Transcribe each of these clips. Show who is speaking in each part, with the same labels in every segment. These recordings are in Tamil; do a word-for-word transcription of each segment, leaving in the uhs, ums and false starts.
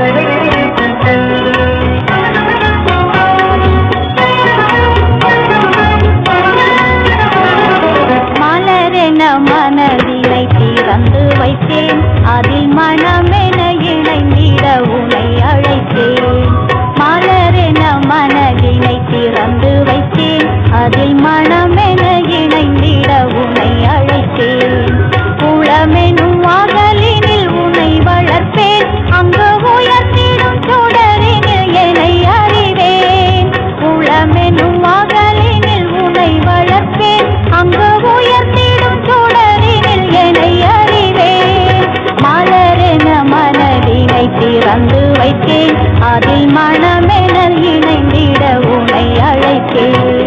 Speaker 1: மலரென மனதினை திறந்து வைத்தேன், அதில் மனமென இணைந்திட உனை அழைத்தேன். மலரென மனதினை திறந்து வைத்தேன், அதில் மனமென இணைந்திட உனை அழைத்தேன். உளமெனும் அகலினில் உனை வளர்ப்பேன், அங்கு உயர்த்திடும் சுடரினில் என்னை அறிவேன். உளமெனும் அகலினில் உனை வளர்ப்பேன், அங்கு உயர்த்திடும் சுடரினில் என்னை அறிவேன். மலரென மனதினை திறந்து வைத்தேன், அதில் மனமென இணைந்திட உனை அழைத்தேன்.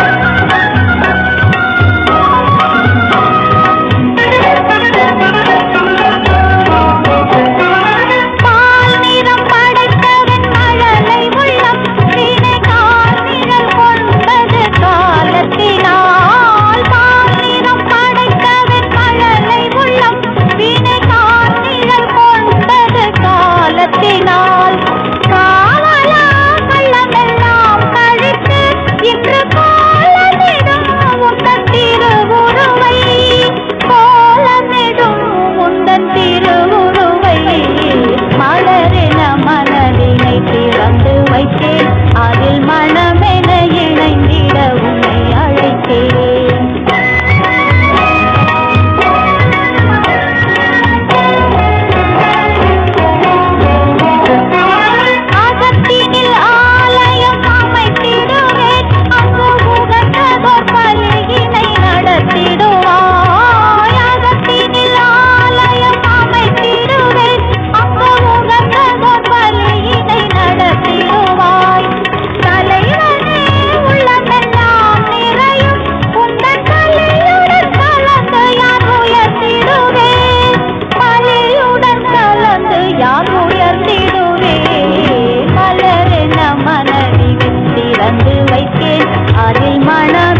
Speaker 1: அதில் மனமென இணைந்திட உன்னை அழைத்தேன். அகத்தினில் ஆலயம் அமைத்திடுவேன், அங்கு உகந்ததோர் பலியினை நடத்திடுவாய். அகத்தினில் ஆலயம் அமைத்திடுவேன், அங்கு உகந்ததோர் பலியினை நடத்திடுவாய். தலைவனே உள்ளமெல்லாம் நிறையும் உந்தன் பலியுடன் கலந்து யான் உயர்த்திடுவேன். பலியுடன் கலந்து யான் உயர்த்திடுவேன். மலரென மனதில் திறந்து வைத்தேன், அதில் மனம்